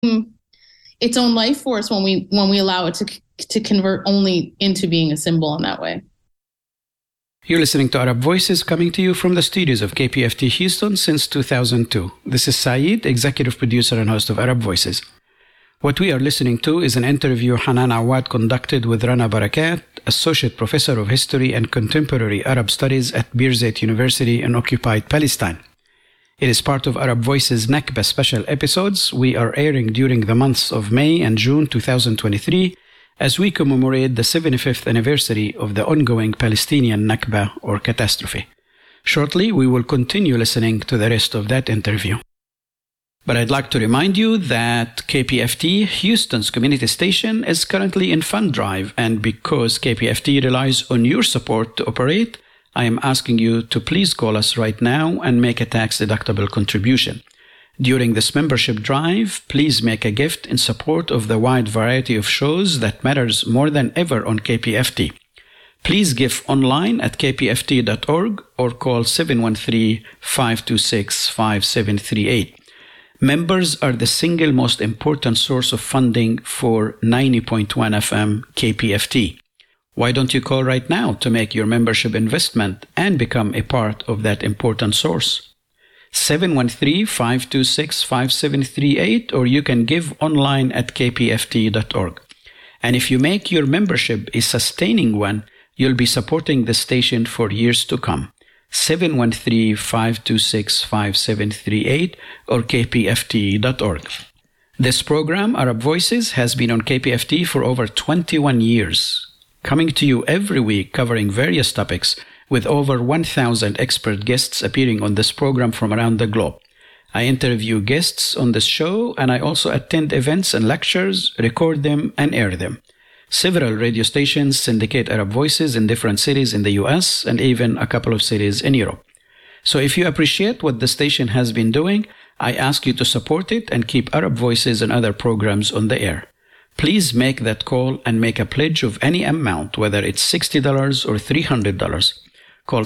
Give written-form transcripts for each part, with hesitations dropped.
its own life force when we allow it to convert only into being a symbol in that way. You're listening to Arab Voices, coming to you from the studios of KPFT Houston since 2002. This is Saeed, executive producer and host of Arab Voices. What we are listening to is an interview Hanan Awad conducted with Rana Barakat, Associate Professor of History and Contemporary Arab Studies at Birzeit University in occupied Palestine. It is part of Arab Voices Nakba special episodes we are airing during the months of May and June 2023 as we commemorate the 75th anniversary of the ongoing Palestinian Nakba or catastrophe. Shortly, we will continue listening to the rest of that interview. But I'd like to remind you that KPFT, Houston's community station, is currently in fund drive, and because KPFT relies on your support to operate, I am asking you to please call us right now and make a tax-deductible contribution. During this membership drive, please make a gift in support of the wide variety of shows that matters more than ever on KPFT. Please give online at kpft.org or call 713-526-5738. Members are the single most important source of funding for 90.1 FM KPFT. Why don't you call right now to make your membership investment and become a part of that important source? 713-526-5738, or you can give online at kpft.org. And if you make your membership a sustaining one, you'll be supporting the station for years to come. 713-526-5738 or kpft.org. This program, Arab Voices, has been on KPFT for over 21 years, coming to you every week covering various topics with over 1,000 expert guests appearing on this program from around the globe. I interview guests on this show, and I also attend events and lectures, record them, and air them. Several radio stations syndicate Arab Voices in different cities in the US and even a couple of cities in Europe. So if you appreciate what the station has been doing, I ask you to support it and keep Arab Voices and other programs on the air. Please make that call and make a pledge of any amount, whether it's $60 or $300. Call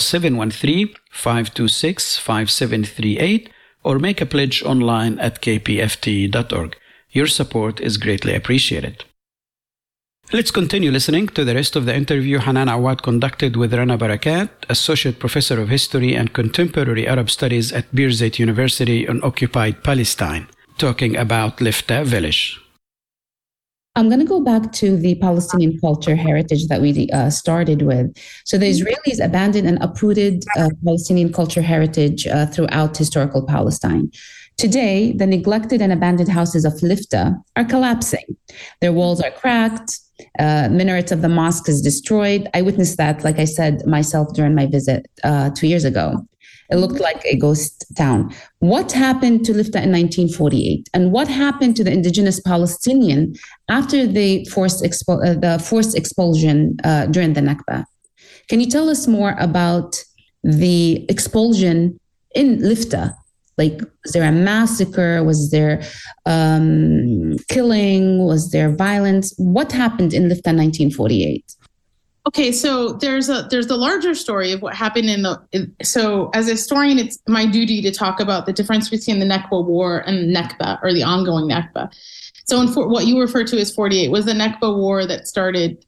713-526-5738 or make a pledge online at kpft.org. Your support is greatly appreciated. Let's continue listening to the rest of the interview Hanan Awad conducted with Rana Barakat, Associate Professor of History and Contemporary Arab Studies at Birzeit University in occupied Palestine, talking about Lifta village. I'm going to go back to the Palestinian culture heritage that we started with. So the Israelis abandoned and uprooted Palestinian culture heritage throughout historical Palestine. Today, the neglected and abandoned houses of Lifta are collapsing. Their walls are cracked. Minarets of the mosque is destroyed. I witnessed that, like I said, myself during my visit 2 years ago. It looked like a ghost town. What happened to Lifta in 1948? And what happened to the indigenous Palestinian after the forced expulsion during the Nakba? Can you tell us more about the expulsion in Lifta? Like, was there a massacre? Was there killing? Was there violence? What happened in Lifta in 1948? Okay, so there's the larger story of what happened so as a historian, it's my duty to talk about the difference between the Nakba War and Nakba, or the ongoing Nakba. So what you refer to as 48 was the Nakba War that started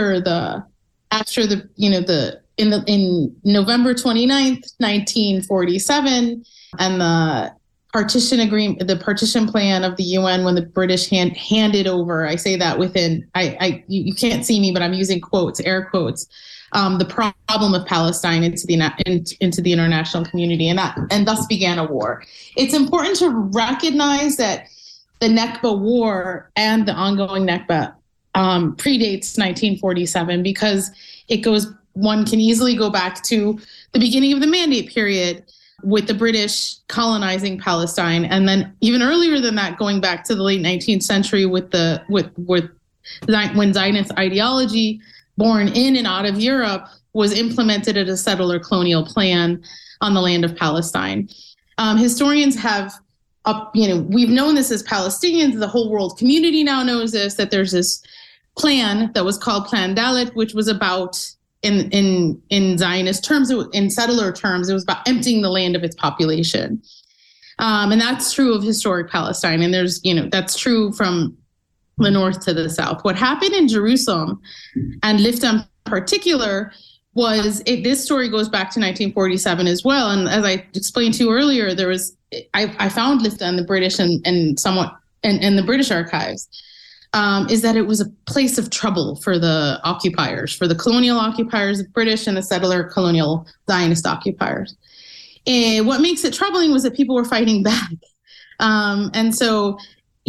in November 29th, 1947, and the partition agreement, the partition plan of the UN, when the British handed over, I say that you can't see me, but I'm using quotes, air quotes, the problem of Palestine into the international community, and thus began a war. It's important to recognize that the Nakba War and the ongoing Nakba predates 1947 because one can easily go back to the beginning of the Mandate period, with the British colonizing Palestine, and then even earlier than that, going back to the late 19th century when Zionist ideology, born in and out of Europe, was implemented as a settler colonial plan on the land of Palestine. Historians have, we've known this as Palestinians. The whole world community now knows this, that there's this plan that was called Plan Dalet, which was about, in Zionist terms, in settler terms, it was about emptying the land of its population. And that's true of historic Palestine. And there's, that's true from the north to the south. What happened in Jerusalem and Lifta in particular was this story goes back to 1947 as well. And as I explained to you earlier, I found Lifta in the British and somewhat in the British archives, is that it was a place of trouble for the occupiers, for the colonial occupiers, the British and the settler colonial Zionist occupiers. And what makes it troubling was that people were fighting back. And so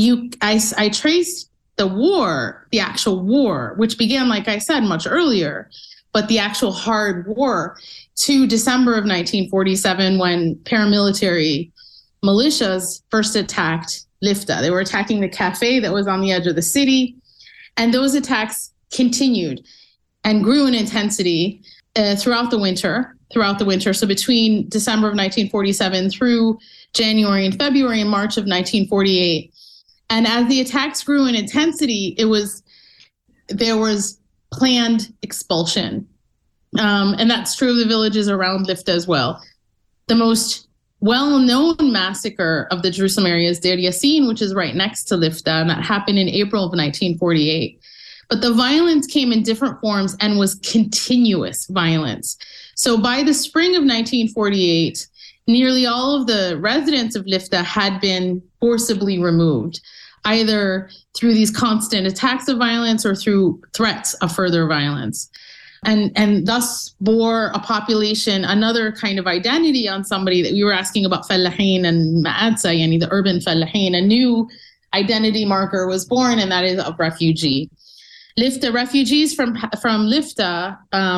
I traced the war, the actual war, which began, like I said, much earlier, but the actual hard war to December of 1947 when paramilitary militias first attacked Lifta. They were attacking the cafe that was on the edge of the city. And those attacks continued and grew in intensity throughout the winter. So between December of 1947 through January and February and March of 1948. And as the attacks grew in intensity, there was planned expulsion. And that's true of the villages around Lifta as well. The most well-known massacre of the Jerusalem area is Deir Yassin, which is right next to Lifta, and that happened in April of 1948. But the violence came in different forms and was continuous violence. So by the spring of 1948, nearly all of the residents of Lifta had been forcibly removed, either through these constant attacks of violence or through threats of further violence. And thus bore a population, another kind of identity on somebody that we were asking about Fallahin and Ma'adsa, yani the urban Fallahin. A new identity marker was born, and that is of refugee. Lifta refugees from Lifta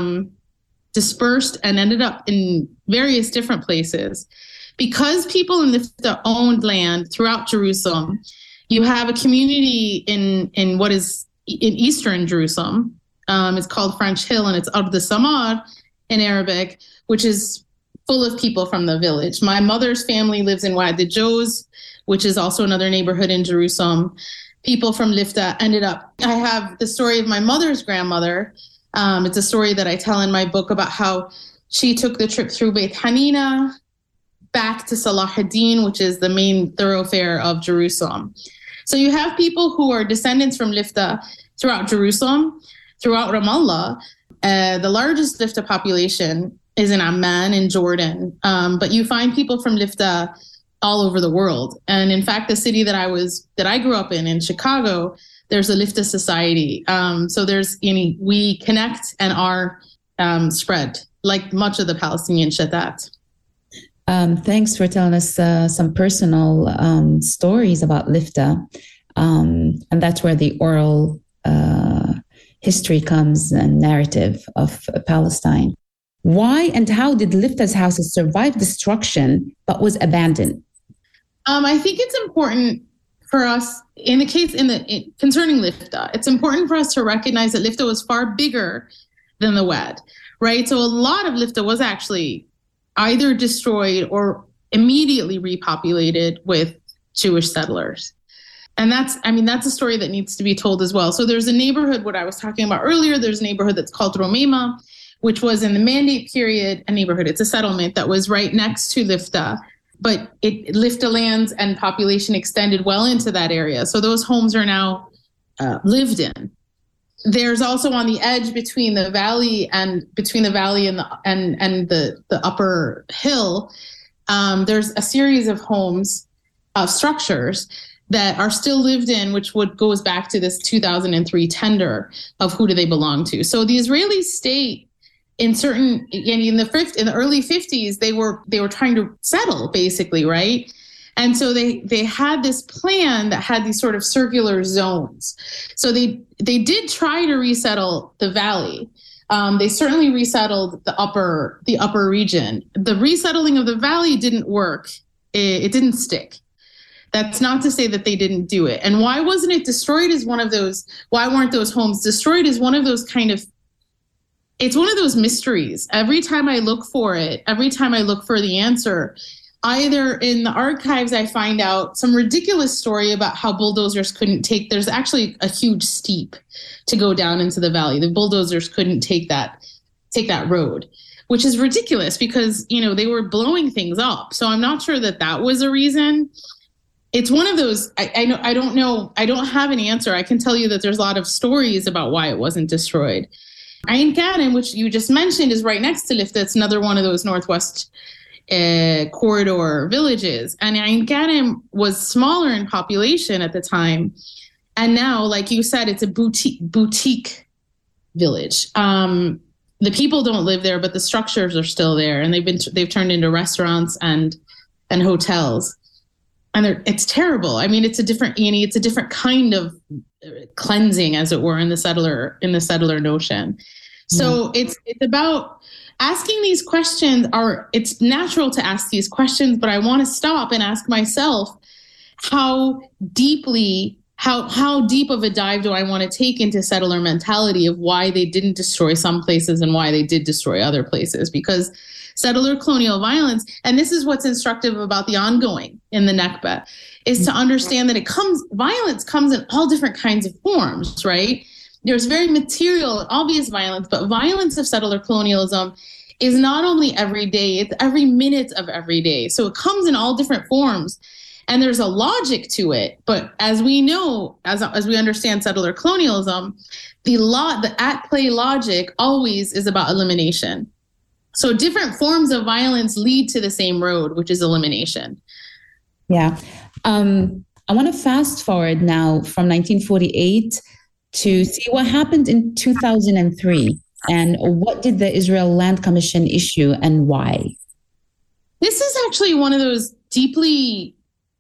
dispersed and ended up in various different places. Because people in Lifta owned land throughout Jerusalem, you have a community in what is in eastern Jerusalem. It's called French Hill, and it's Ard Samar in Arabic, which is full of people from the village. My mother's family lives in Wadi Joz, which is also another neighborhood in Jerusalem. People from Lifta ended up, I have the story of my mother's grandmother. It's a story that I tell in my book about how she took the trip through Beit Hanina back to Salahuddin, which is the main thoroughfare of Jerusalem. So you have people who are descendants from Lifta throughout Jerusalem, throughout Ramallah. The largest Lifta population is in Amman in Jordan, but you find people from Lifta all over the world. And in fact, the city that I grew up in Chicago, there's a Lifta society. So we connect and are spread like much of the Palestinian Shatat. Thanks for telling us some personal stories about Lifta. And that's where the oral history comes and narrative of Palestine. Why and how did Lifta's houses survive destruction but was abandoned? I think it's important for us concerning Lifta. It's important for us to recognize that Lifta was far bigger than the Wad, right? So a lot of Lifta was actually either destroyed or immediately repopulated with Jewish settlers. And that's a story that needs to be told as well. So there's a neighborhood, what I was talking about earlier, there's a neighborhood that's called Romema, which was in the Mandate period, a neighborhood, it's a settlement that was right next to Lifta, but Lifta lands and population extended well into that area. So those homes are now lived in. There's also on the edge between the valley and the upper hill, there's a series of homes, structures that are still lived in, which goes back to this 2003 tender of who do they belong to. So the Israeli state, in the early 50s, they were trying to settle, basically, right? And so they had this plan that had these sort of circular zones. So they did try to resettle the valley. They certainly resettled the upper region. The resettling of the valley didn't work. It didn't stick. That's not to say that they didn't do it. And why wasn't it destroyed as one of those, why weren't those homes destroyed as one of those it's one of those mysteries. Every time I look for it, every time I look for the answer, either in the archives, I find out some ridiculous story about how bulldozers there's actually a huge steep to go down into the valley. The bulldozers couldn't take that road. which is ridiculous because, they were blowing things up. So I'm not sure that was a reason. It's one of those, I don't know. I don't have an answer. I can tell you that there's a lot of stories about why it wasn't destroyed. Ain Karim, which you just mentioned, is right next to Lifta. It's another one of those Northwest corridor villages. And Ain Karim was smaller in population at the time. And now, like you said, it's a boutique village. The people don't live there, but the structures are still there. And they've turned into restaurants and hotels. And it's terrible. I mean, it's a different kind of cleansing, as it were, in the settler notion. So it's about asking these questions. It's natural to ask these questions, but I want to stop and ask myself, how deep of a dive do I want to take into settler mentality of why they didn't destroy some places and why they did destroy other places? Because settler colonial violence, and this is what's instructive about the ongoing in the Nakba, is to understand that violence comes in all different kinds of forms, right? There's very material and obvious violence, but violence of settler colonialism is not only every day, it's every minute of every day. So it comes in all different forms. And there's a logic to it. But as we know, as we understand settler colonialism, the at-play logic always is about elimination. So different forms of violence lead to the same road, which is elimination. Yeah. I want to fast forward now from 1948 to see what happened in 2003 and what did the Israel Land Commission issue and why? This is actually one of those deeply,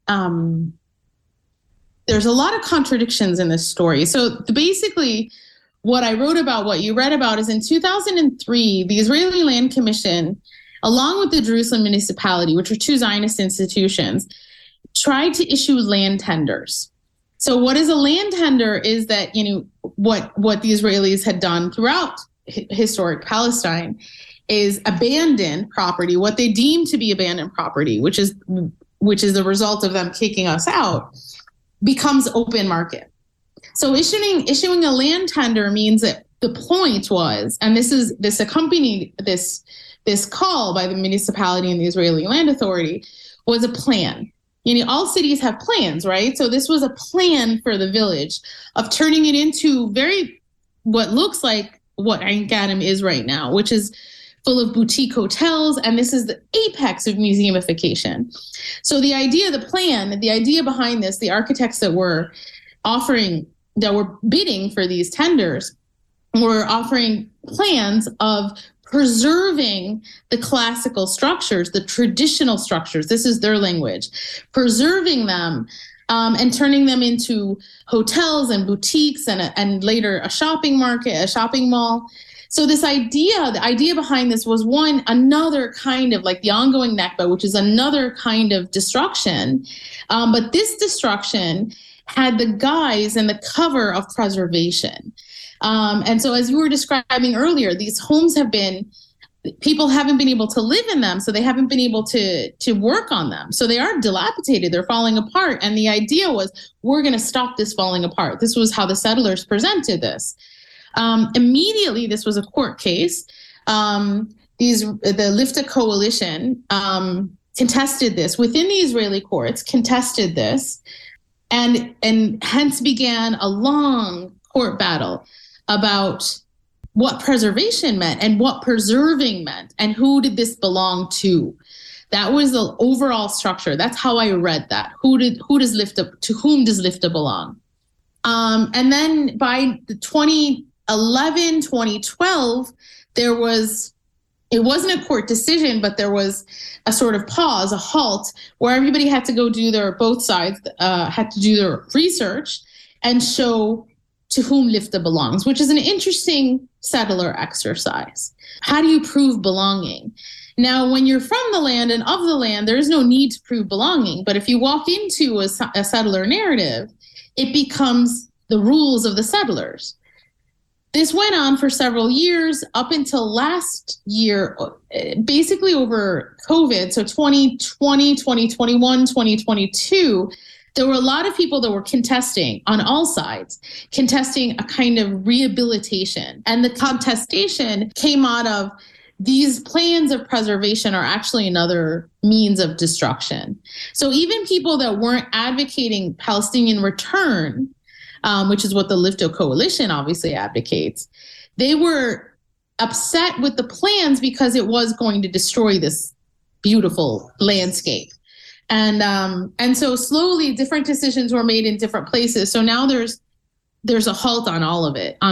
there's a lot of contradictions in this story. So basically, what I wrote about, what you read about, is in 2003, the Israeli Land Commission, along with the Jerusalem Municipality, which are two Zionist institutions, tried to issue land tenders. So what is a land tender is that, what the Israelis had done throughout historic Palestine is abandon property, what they deem to be abandoned property, which is the result of them kicking us out, becomes open market. So issuing a land tender means that the point was, and this accompanied this call by the municipality and the Israeli Land Authority, was a plan. All cities have plans, right? So this was a plan for the village of turning it into what looks like what Ain Karim is right now, which is full of boutique hotels, and this is the apex of museumification. So the idea behind this, the architects that were bidding for these tenders were offering plans of preserving the classical structures, the traditional structures, this is their language, preserving them and turning them into hotels and boutiques and later a shopping market, a shopping mall. So the idea behind this was another kind of like the ongoing Nakba, which is another kind of destruction. But this destruction had the guise and the cover of preservation. And so as you were describing earlier, these homes people haven't been able to live in them, so they haven't been able to work on them. So they are dilapidated, they're falling apart. And the idea was, we're going to stop this falling apart. This was how the settlers presented this. Immediately, this was a court case. The Lifta coalition contested this within the Israeli courts, contested this, and hence began a long court battle about what preservation meant and what preserving meant and who did this belong to. That was the overall structure. That's how I read that. To whom does Lifta belong? And then by the 2011, 2012, it wasn't a court decision, but there was a sort of pause, a halt, where everybody had to both sides had to do their research and show to whom Lifta belongs, which is an interesting settler exercise. How do you prove belonging? Now, when you're from the land and of the land, there is no need to prove belonging. But if you walk into a settler narrative, it becomes the rules of the settlers. This went on for several years up until last year, basically over COVID. So 2020, 2021, 2022, there were a lot of people that were contesting on all sides, contesting a kind of rehabilitation. And the contestation came out of these plans of preservation are actually another means of destruction. So even people that weren't advocating Palestinian return, which is what the Lifta Coalition obviously advocates, they were upset with the plans because it was going to destroy this beautiful landscape. And so slowly different decisions were made in different places. So now there's a halt on all of it.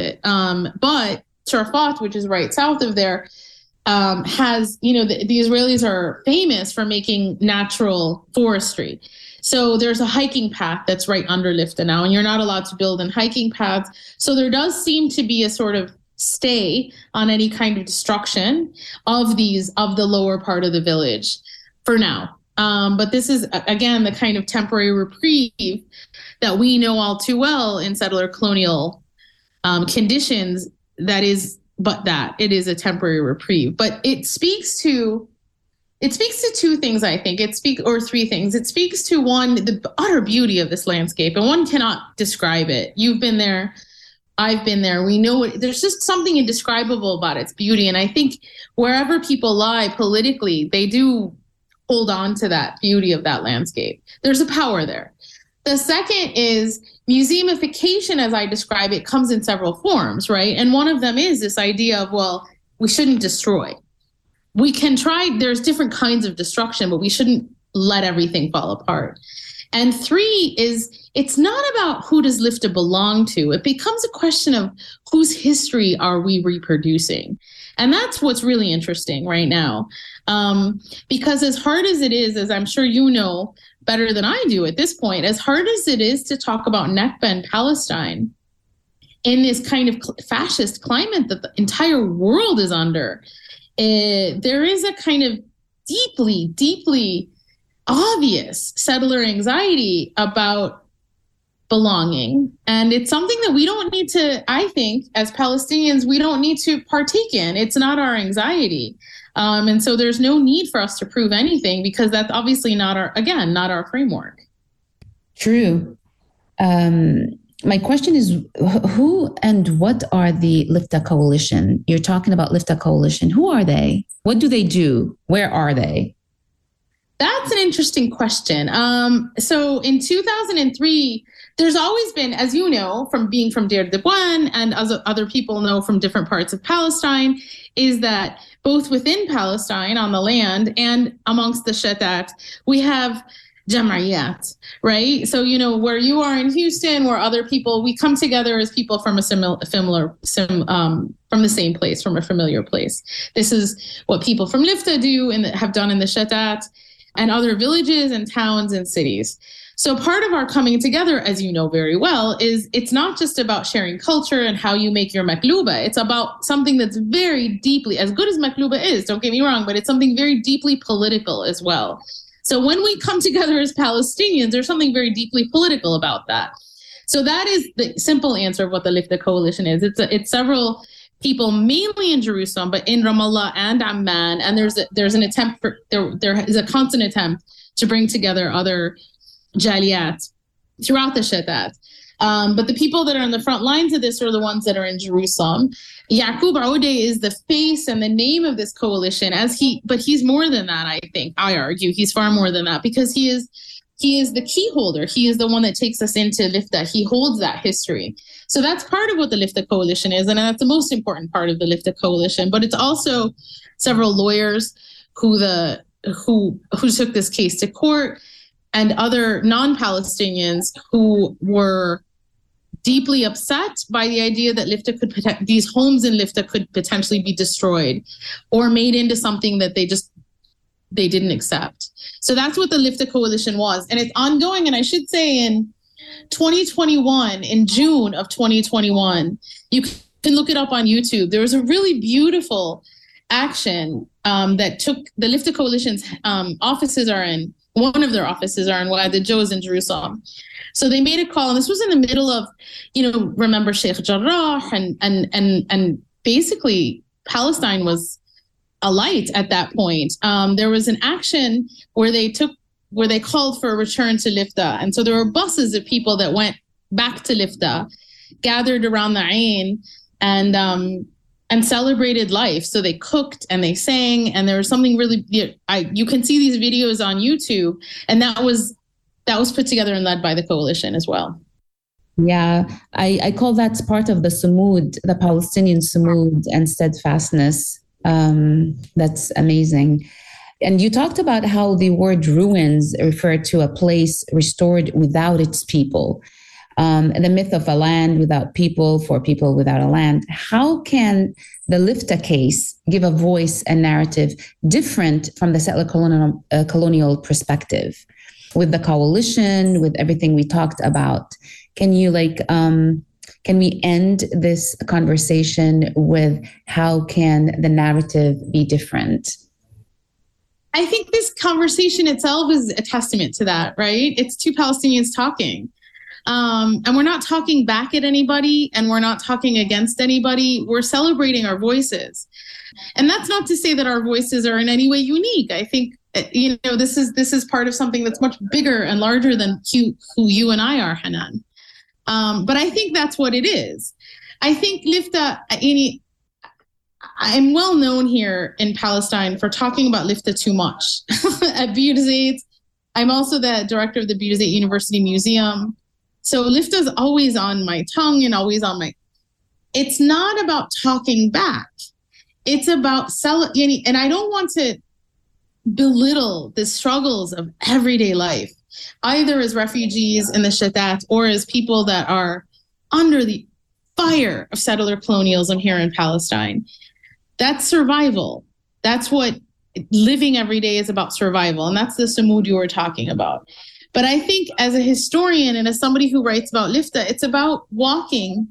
But Sharafat, which is right south of there, has, the Israelis are famous for making natural forestry. So there's a hiking path that's right under Lifta now, and you're not allowed to build in hiking paths. So there does seem to be a sort of stay on any kind of destruction of the lower part of the village for now. But this is, again, the kind of temporary reprieve that we know all too well in settler colonial conditions. It is a temporary reprieve. But it speaks to two things, I think. Or three things. It speaks to, one, the utter beauty of this landscape, and one cannot describe it. You've been there. I've been there. We know it. There's just something indescribable about its beauty. And I think wherever people lie politically, they do hold on to that beauty of that landscape. There's a power there. The second is museumification, as I describe it, comes in several forms, right? And one of them is this idea of, well, we shouldn't destroy. We can try, there's different kinds of destruction, but we shouldn't let everything fall apart. And three is, it's not about who does Lifta belong to. It becomes a question of whose history are we reproducing? And that's what's really interesting right now. Because as hard as it is, as I'm sure you know better than I do at this point, as hard as it is to talk about Nakba and Palestine in this kind of fascist climate that the entire world is under, there is a kind of deeply, deeply obvious settler anxiety about belonging. And it's something that we don't need to, I think, as Palestinians, we don't need to partake in. It's not our anxiety. And so there's no need for us to prove anything, because that's obviously not our framework. True. My question is, who and what are the Lifta Coalition? You're talking about Lifta Coalition. Who are they? What do they do? Where are they? That's an interesting question. So in 2003, there's always been, as you know, from being from Deir Dibwan, and as other people know from different parts of Palestine, is that both within Palestine on the land and amongst the Shatat, we have Jam'iyat, right? So, where you are in Houston, where other people, we come together as people from from the same place, from a familiar place. This is what people from Lifta do and have done in the Shatat and other villages and towns and cities. So part of our coming together, as you know very well, is it's not just about sharing culture and how you make your makluba. It's about something that's very deeply, as good as makluba is, don't get me wrong, but it's something very deeply political as well. So when we come together as Palestinians, there's something very deeply political about that. So that is the simple answer of what the Lifta Coalition is. It's several people, mainly in Jerusalem, but in Ramallah and Amman. And there's an attempt there is a constant attempt to bring together other Jaliyat throughout the Shatat. But the people that are on the front lines of this are the ones that are in Jerusalem. Yaqub Aoudeh is the face and the name of this coalition, but he's more than that, I argue. He's far more than that, because he is the key holder. He is the one that takes us into Lifta. He holds that history. So that's part of what the Lifta Coalition is, and that's the most important part of the Lifta Coalition. But it's also several lawyers who took this case to court, and other non-Palestinians who were deeply upset by the idea that these homes in Lifta could potentially be destroyed or made into something that they didn't accept. So that's what the Lifta Coalition was. And it's ongoing. And I should say in 2021, in June of 2021, you can look it up on YouTube. There was a really beautiful action that took the Lifta Coalition's offices are in. One of their offices are in Wadi Joz in Jerusalem. So they made a call, and this was in the middle of, remember Sheikh Jarrah, and basically Palestine was alight at that point. There was an action where they called for a return to Lifta. And so there were buses of people that went back to Lifta, gathered around the Ain, and and celebrated life. So they cooked and they sang, and there was something really, you can see these videos on YouTube, and that was put together and led by the coalition as well. Yeah, I call that part of the sumud, the Palestinian sumud and steadfastness. That's amazing. And you talked about how the word ruins refer to a place restored without its people. The myth of a land without people for people without a land. How can the Lifta case give a voice and narrative different from the settler colonial perspective? With the coalition, with everything we talked about, can we end this conversation with how can the narrative be different? I think this conversation itself is a testament to that, right? It's two Palestinians talking. And we're not talking back at anybody, and we're not talking against anybody. We're celebrating our voices. And that's not to say that our voices are in any way unique. I think, this is part of something that's much bigger and larger than who you and I are, Hanan. But I think that's what it is. I think Lifta, I'm well known here in Palestine for talking about Lifta too much. At Birzeit, I'm also the director of the Birzeit University Museum. So Lifta is always on my tongue and always on my. It's not about talking back. It's about and I don't want to belittle the struggles of everyday life, either as refugees in the Shatat or as people that are under the fire of settler colonialism here in Palestine. That's survival. That's what living every day is about, survival. And that's the sumud you were talking about. But I think as a historian and as somebody who writes about Lifta, it's about walking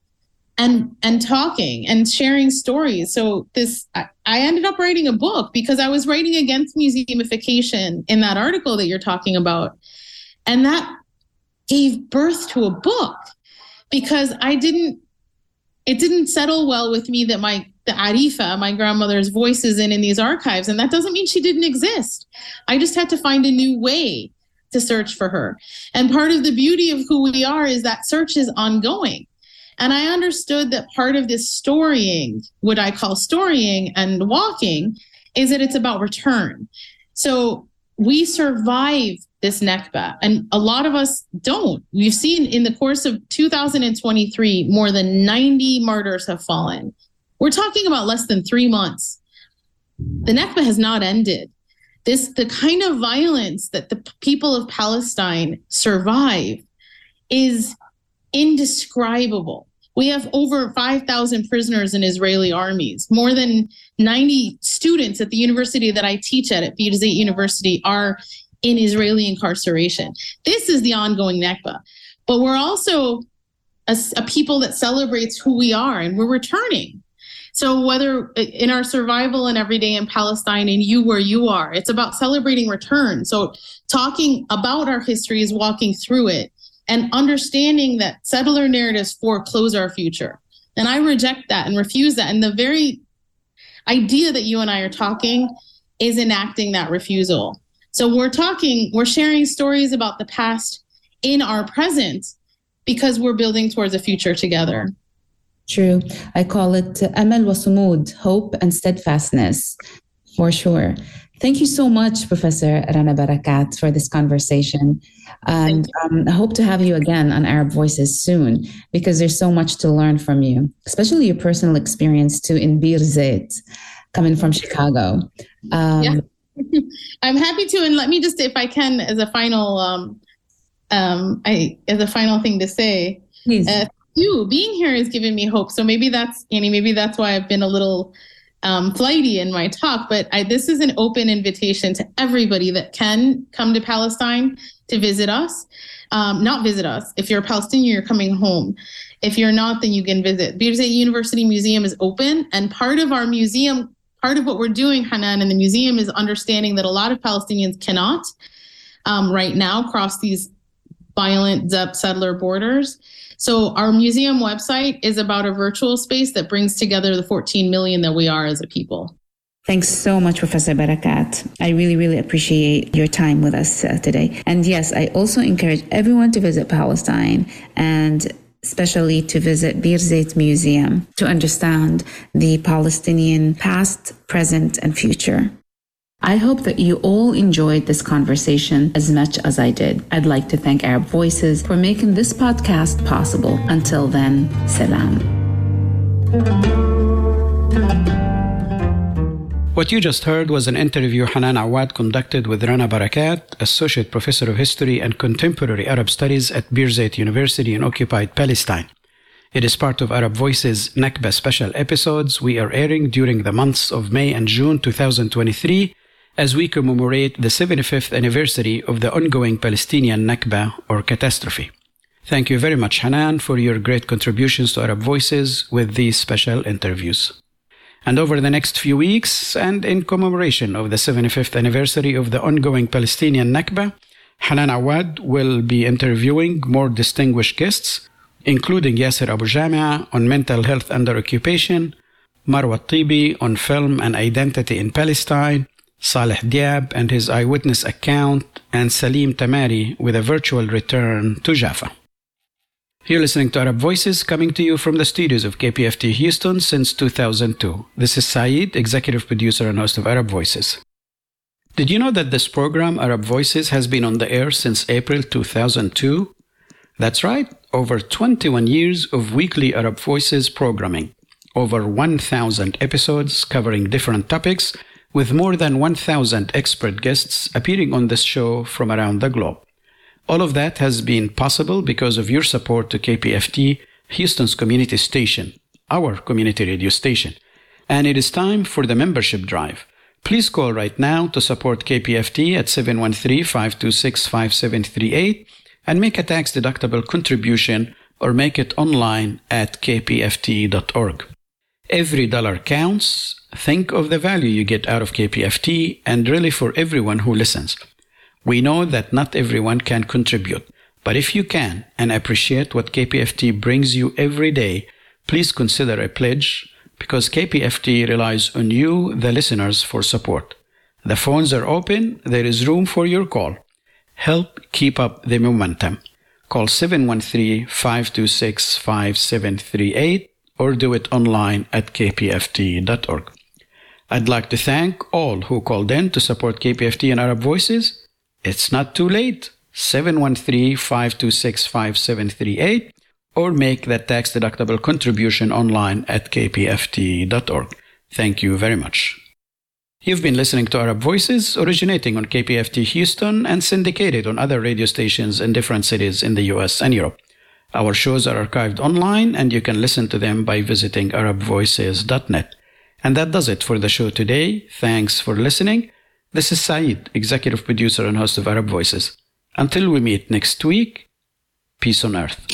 and talking and sharing stories. So I ended up writing a book because I was writing against museumification in that article that you're talking about. And that gave birth to a book because it didn't settle well with me that the Arifa, my grandmother's voice, is in these archives. And that doesn't mean she didn't exist. I just had to find a new way to search for her. And part of the beauty of who we are is that search is ongoing. And I understood that part of this storying, what I call storying and walking, is that it's about return. So we survive this Nakba, and a lot of us don't. We've seen in the course of 2023, more than 90 martyrs have fallen. We're talking about less than 3 months. The Nakba has not ended. The kind of violence that the people of Palestine survive is indescribable. We have over 5,000 prisoners in Israeli armies. More than 90 students at the university that I teach at Birzeit University, are in Israeli incarceration. This is the ongoing Nakba. But we're also a people that celebrates who we are, and we're returning. So whether in our survival and every day in Palestine and you where you are, it's about celebrating return. So talking about our history is walking through it and understanding that settler narratives foreclose our future. And I reject that and refuse that. And the very idea that you and I are talking is enacting that refusal. So we're sharing stories about the past in our present because we're building towards a future together. True. I call it amal wa sumud, hope and steadfastness, for sure. Thank you so much, Professor Rana Barakat, for this conversation. And I hope to have you again on Arab Voices soon, because there's so much to learn from you, especially your personal experience too in Birzeit, coming from Chicago. Yeah. I'm happy to, and let me just, if I can, as a final thing to say, please. You being here has given me hope. So maybe that's why I've been a little flighty in my talk. But this is an open invitation to everybody that can come to Palestine to visit us. Not visit us. If you're a Palestinian, you're coming home. If you're not, then you can visit. Birzeit University Museum is open, and part of our museum, part of what we're doing, Hanan, in the museum is understanding that a lot of Palestinians cannot right now cross these violent settler borders. So our museum website is about a virtual space that brings together the 14 million that we are as a people. Thanks so much, Professor Barakat. I really, really appreciate your time with us today. And yes, I also encourage everyone to visit Palestine and especially to visit Birzeit Museum to understand the Palestinian past, present, and future. I hope that you all enjoyed this conversation as much as I did. I'd like to thank Arab Voices for making this podcast possible. Until then, salam. What you just heard was an interview Hanan Awad conducted with Rana Barakat, Associate Professor of History and Contemporary Arab Studies at Birzeit University in occupied Palestine. It is part of Arab Voices Nakba special episodes we are airing during the months of May and June 2023 as we commemorate the 75th anniversary of the ongoing Palestinian Nakba or catastrophe. Thank you very much, Hanan, for your great contributions to Arab Voices with these special interviews. And over the next few weeks, and in commemoration of the 75th anniversary of the ongoing Palestinian Nakba, Hanan Awad will be interviewing more distinguished guests, including Yasser Abu Jamia on mental health under occupation, Marwa Tibi on film and identity in Palestine, Saleh Diab and his eyewitness account, and Salim Tamari with a virtual return to Jaffa. You're listening to Arab Voices, coming to you from the studios of KPFT Houston since 2002. This is Saeed, executive producer and host of Arab Voices. Did you know that this program, Arab Voices, has been on the air since April 2002? That's right, over 21 years of weekly Arab Voices programming, over 1,000 episodes covering different topics, with more than 1,000 expert guests appearing on this show from around the globe. All of that has been possible because of your support to KPFT, Houston's community station, our community radio station. And it is time for the membership drive. Please call right now to support KPFT at 713-526-5738 and make a tax-deductible contribution or make it online at kpft.org. Every dollar counts. Think of the value you get out of KPFT and really for everyone who listens. We know that not everyone can contribute, but if you can and appreciate what KPFT brings you every day, please consider a pledge because KPFT relies on you, the listeners, for support. The phones are open. There is room for your call. Help keep up the momentum. Call 713-526-5738 or do it online at kpft.org. I'd like to thank all who called in to support KPFT and Arab Voices. It's not too late. 713-526-5738 or make that tax-deductible contribution online at kpft.org. Thank you very much. You've been listening to Arab Voices, originating on KPFT Houston and syndicated on other radio stations in different cities in the US and Europe. Our shows are archived online and you can listen to them by visiting arabvoices.net. And that does it for the show today. Thanks for listening. This is Saeed, executive producer and host of Arab Voices. Until we meet next week, peace on earth.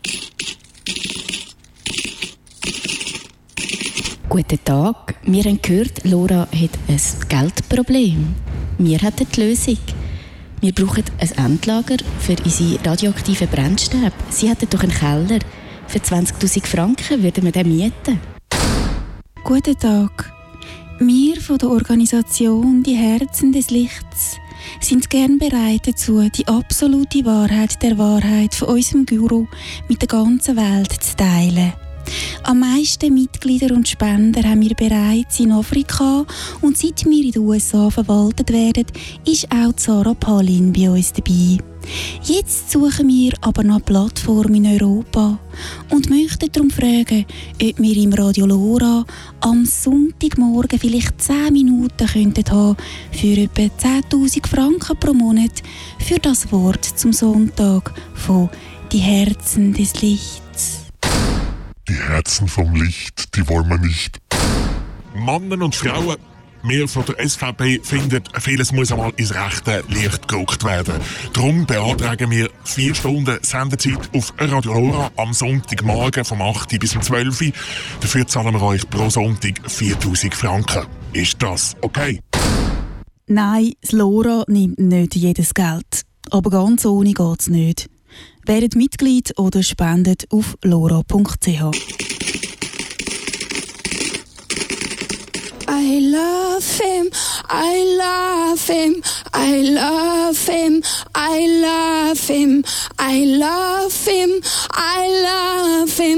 Guten Tag. Wir haben gehört, Laura hat ein Geldproblem. Wir hätten die Lösung. Wir brauchen ein Endlager für unsere radioaktiven Brennstäbe. Sie hätten doch einen Keller. Für 20'000 Franken würden wir den mieten. Guten Tag. Wir von der Organisation Die Herzen des Lichts sind gern bereit dazu, die absolute Wahrheit der Wahrheit von unserem Guru mit der ganzen Welt zu teilen. Am meisten Mitglieder und Spender haben wir bereits in Afrika und seit wir in den USA verwaltet werden, ist auch Sarah Palin bei uns dabei. Jetzt suchen wir aber nach Plattformen in Europa und möchten darum fragen, ob wir im Radio Lora am Sonntagmorgen vielleicht 10 Minuten könnten haben für etwa 10'000 Franken pro Monat für das Wort zum Sonntag von Die Herzen des Lichts. Die Herzen vom Licht, die wollen wir nicht. Männer und Frauen, wir von der SVP finden, vieles muss einmal ins rechte Licht gerückt werden. Darum beantragen wir 4 Stunden Sendezeit auf Radio Lora am Sonntagmorgen vom 8 bis 12 Uhr. Dafür zahlen wir euch pro Sonntag 4'000 Franken. Ist das okay? Nein, das Lora nimmt nicht jedes Geld. Aber ganz ohne geht's nicht. Werdet Mitglied oder spendet auf lora.ch. I love him, I love him, I love him, I love him, I love him, I love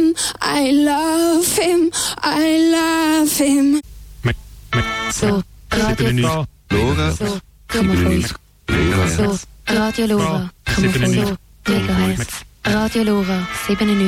him, I love him, I love him. So, Radio Lora. So, Grammophon. So, Radio Lora. Grammophon. So, Megahertz. Radio Lora 97.